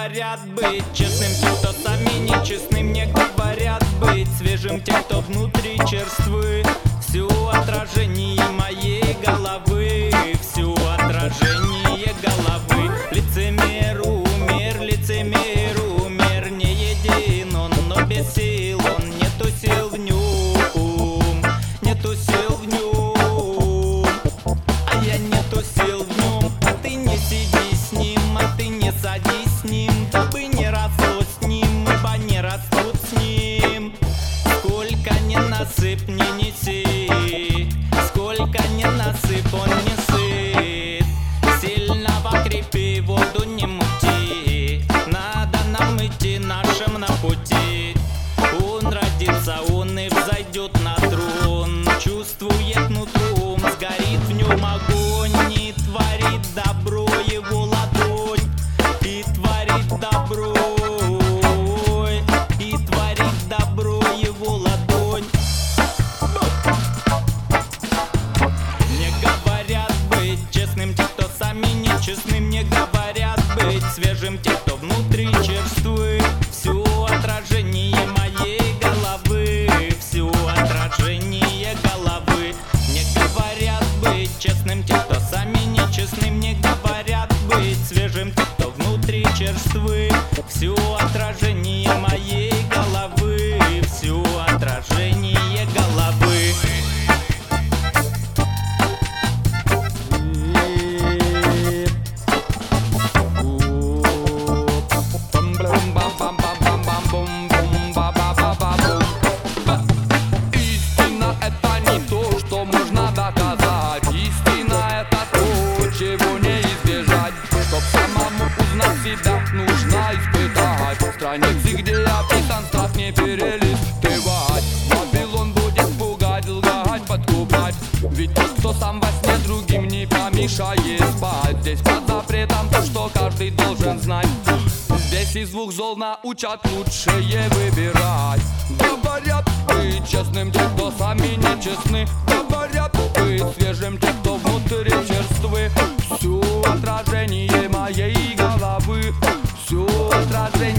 говорят быть честным те, кто сами нечестны. Мне говорят быть свежим те, кто внутри черствы. Всё отражение моей головы, всё отражение головы. Лицемер умер, лицемер умер. Не един он, но без сил он. Нету сил в нем, нету сил в нем. А я нету сил в нем. А ты не сиди с ним, а ты не садись с ним. Дабы не росло с ним, ибо не растут с ним. Сколько не насыпь, не неси, сколько не насыпь, он не сыт. Сильно покрепи, воду не мути. Надо нам идти нашим на пути. Он родится, он и взойдет на трон. Чувствует нутром, сгорит в нем огонь. И творит добро его ладонь. И творит добро, и творит добро его ладонь. Мне говорят быть честным те, кто сами нечестны. Мне говорят быть свежим те, кто внутри черствы. Всё отражение моей головы, всё отражение головы. Мне говорят быть честным те, кто сами нечестны. Мне говорят быть свежим те, кто внутри черствы. Всё отражение моей головы, всё отражение головы. Истина — это не то, что можно доказать. Истина — это то, чего не избежать. Чтоб самому узнать себя, нужно испытать. Страницы, где описан страх, не перелистывать. Вавилон будет пугать, лгать, подкупать. Ведь тот, кто сам во сне, другим не помешает спать. Здесь под запретом то, что каждый должен знать. Здесь из двух зол научат лучшее выбирать. Говорят быть честным те, кто сами нечестны. Говорят быть свежим те, кто внутри черствы. Всё отражение моей головы, всё отражение